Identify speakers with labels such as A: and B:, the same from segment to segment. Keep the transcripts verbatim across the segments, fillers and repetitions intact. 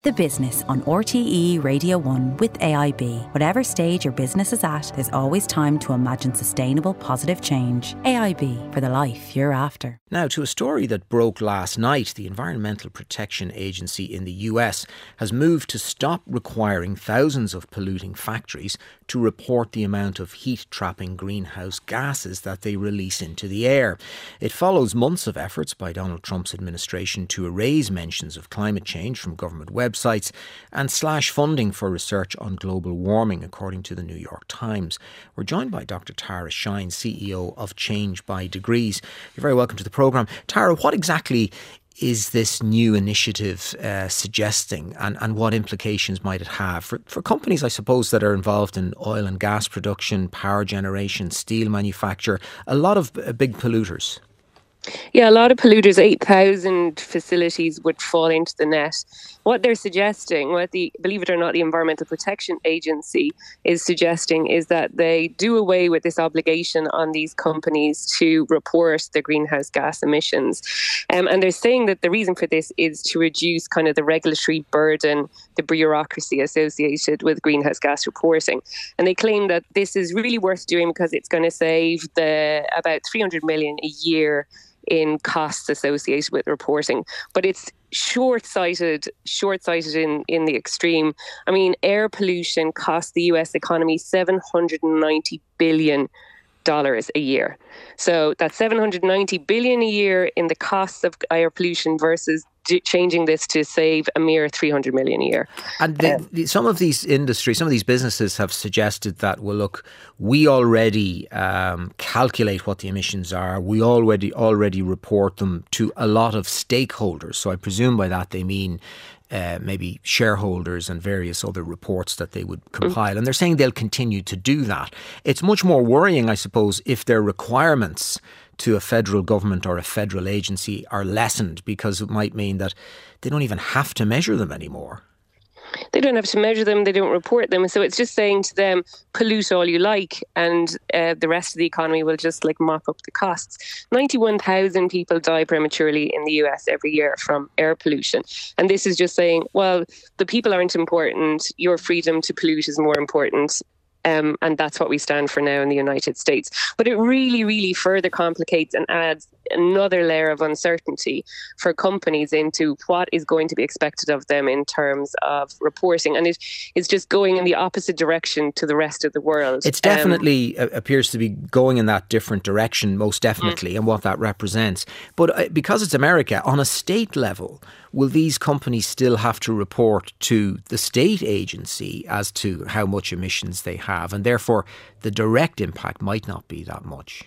A: The Business on R T E Radio one with A I B. Whatever stage your business is at, there's always time to imagine sustainable, positive change. A I B, for the life you're after.
B: Now, to a story that broke last night, the Environmental Protection Agency in the U S has moved to stop requiring thousands of polluting factories to report the amount of heat-trapping greenhouse gases that they release into the air. It follows months of efforts by Donald Trump's administration to erase mentions of climate change from government websites and slash funding for research on global warming, according to the New York Times. We're joined by Doctor Tara Shine, C E O of Change by Degrees. You're very welcome to the programme. Tara, what exactly is this new initiative uh, suggesting, and, and what implications might it have for, for companies, I suppose, that are involved in oil and gas production, power generation, steel manufacture, a lot of uh, big polluters?
C: Yeah, a lot of polluters, eight thousand facilities would fall into the net. What they're suggesting, what the, believe it or not, the Environmental Protection Agency is suggesting is that they do away with this obligation on these companies to report their greenhouse gas emissions. Um, and they're saying that the reason for this is to reduce kind of the regulatory burden, the bureaucracy associated with greenhouse gas reporting. And they claim that this is really worth doing because it's going to save the about three hundred million a year in costs associated with reporting. But it's short-sighted, short-sighted in, in the extreme. I mean, air pollution costs the U S economy seven hundred ninety billion dollars a year. So that's seven hundred ninety billion dollars a year in the costs of air pollution versus d- changing this to save a mere three hundred million dollars a year.
B: And the,
C: um,
B: the, some of these industries, some of these businesses have suggested that, well, look, we already um, calculate what the emissions are. We already already report them to a lot of stakeholders. So I presume by that they mean Uh, maybe shareholders and various other reports that they would compile. And they're saying they'll continue to do that. It's much more worrying, I suppose, if their requirements to a federal government or a federal agency are lessened, because it might mean that they don't even have to measure them anymore.
C: They don't have to measure them, they don't report them. So it's just saying to them, pollute all you like, and uh, the rest of the economy will just like mop up the costs. ninety-one thousand people die prematurely in the U S every year from air pollution. And this is just saying, well, the people aren't important, your freedom to pollute is more important. Um, and that's what we stand for now in the United States. But it really, really further complicates and adds another layer of uncertainty for companies into what is going to be expected of them in terms of reporting. And it is just going in the opposite direction to the rest of the world.
B: It's definitely um, appears to be going in that different direction, most definitely, mm. and what that represents. But uh, because it's America, on a state level, will these companies still have to report to the state agency as to how much emissions they have? And therefore, the direct impact might not be that much.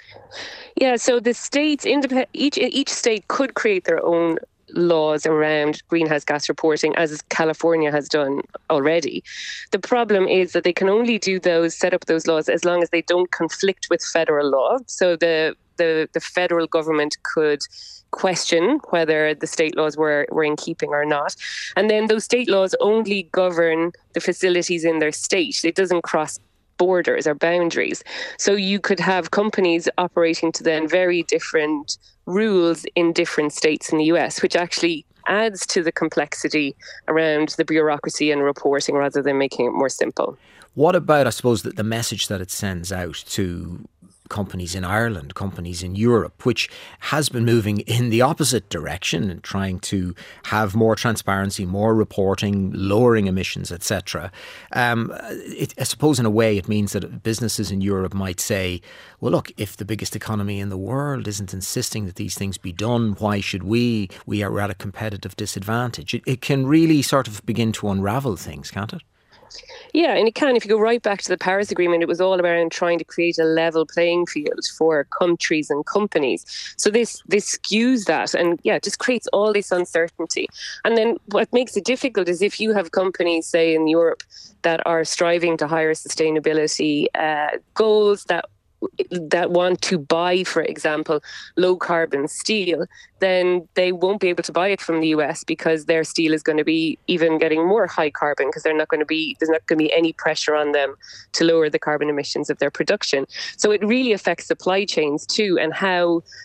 C: Yeah, so the states, independ- each each state could create their own laws around greenhouse gas reporting, as California has done already. The problem is that they can only do those, set up those laws, as long as they don't conflict with federal law. So the the, the federal government could question whether the state laws were, were in keeping or not. And then those state laws only govern the facilities in their state. It doesn't cross borders or boundaries. So you could have companies operating to then very different rules in different states in the U S, which actually adds to the complexity around the bureaucracy and reporting rather than making it more simple.
B: What about, I suppose, that the message that it sends out to companies in Ireland, companies in Europe, which has been moving in the opposite direction and trying to have more transparency, more reporting, lowering emissions, et cetera. Um, it, I suppose in a way it means that businesses in Europe might say, well, look, if the biggest economy in the world isn't insisting that these things be done, why should we? We are at a competitive disadvantage. It, it can really sort of begin to unravel things, can't it?
C: Yeah, and it can. If you go right back to the Paris Agreement, it was all about trying to create a level playing field for countries and companies. So this this skews that, and yeah, just creates all this uncertainty. And then what makes it difficult is if you have companies, say in Europe, that are striving to higher sustainability uh, goals, that that want to buy, for example, low carbon steel, then they won't be able to buy it from the U S because their steel is going to be even getting more high carbon because they're not going to be there's not going to be any pressure on them to lower the carbon emissions of their production. So it really affects supply chains too, and how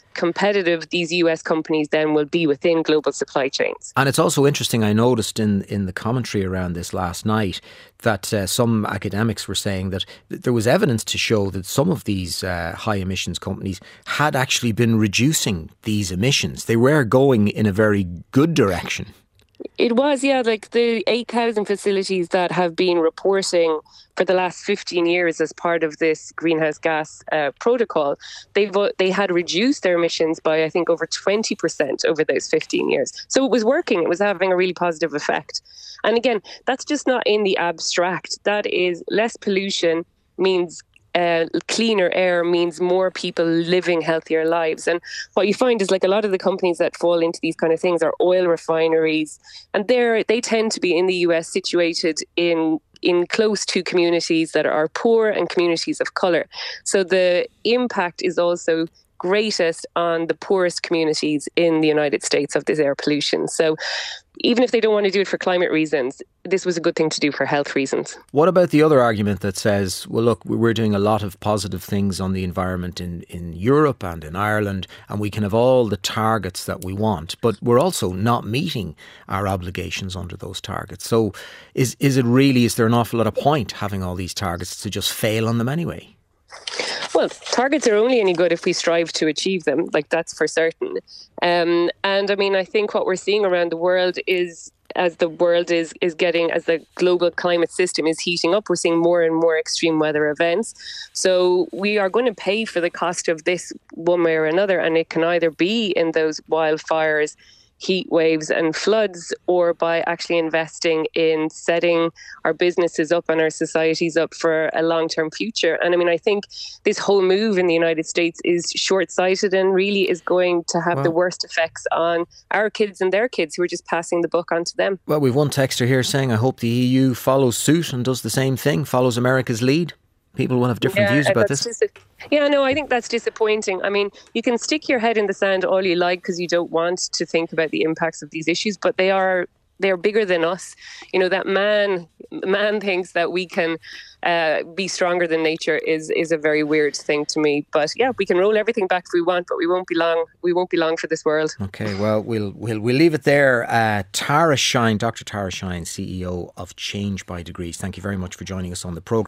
C: competitive these U S companies then will be within global supply chains.
B: And it's also interesting, I noticed in, in the commentary around this last night, that uh, some academics were saying that th- there was evidence to show that some of these uh, high emissions companies had actually been reducing these emissions. They were going in a very good direction.
C: It was, yeah, like the eight thousand facilities that have been reporting for the last fifteen years as part of this greenhouse gas uh, protocol, they've, they had reduced their emissions by, I think, over twenty percent over those fifteen years. So it was working. It was having a really positive effect. And again, that's just not in the abstract. That is less pollution means Uh, cleaner air means more people living healthier lives. And what you find is like a lot of the companies that fall into these kind of things are oil refineries, and they're they tend to be in the U S situated in in close to communities that are poor and communities of colour. So the impact is also greatest on the poorest communities in the United States of this air pollution. So even if they don't want to do it for climate reasons, this was a good thing to do for health reasons.
B: What about the other argument that says, well, look, we're doing a lot of positive things on the environment in, in Europe and in Ireland, and we can have all the targets that we want, but we're also not meeting our obligations under those targets. So is, is it really, is there an awful lot of point having all these targets to just fail on them anyway?
C: Well, targets are only any good if we strive to achieve them, like that's for certain. Um, and I mean, I think what we're seeing around the world is as the world is is getting, as the global climate system is heating up, we're seeing more and more extreme weather events. So we are going to pay for the cost of this one way or another, and it can either be in those wildfires, heat waves and floods, or by actually investing in setting our businesses up and our societies up for a long-term future. And I mean, I think this whole move in the United States is short-sighted and really is going to have well, the worst effects on our kids and their kids, who are just passing the buck on to them. Well,
B: we've one texter here saying, I hope the E U follows suit and does the same thing, follows America's lead. People will have different
C: yeah,
B: views about this.
C: Dis- yeah, no, I think that's disappointing. I mean, you can stick your head in the sand all you like because you don't want to think about the impacts of these issues, but they are they're bigger than us. You know, that man man thinks that we can uh, be stronger than nature is is a very weird thing to me. But yeah, we can roll everything back if we want, but we won't be long. We won't be long for this world.
B: Okay, well, we'll we'll we'll leave it there. Uh, Tara Shine, Doctor Tara Shine, C E O of Change by Degrees. Thank you very much for joining us on the programme.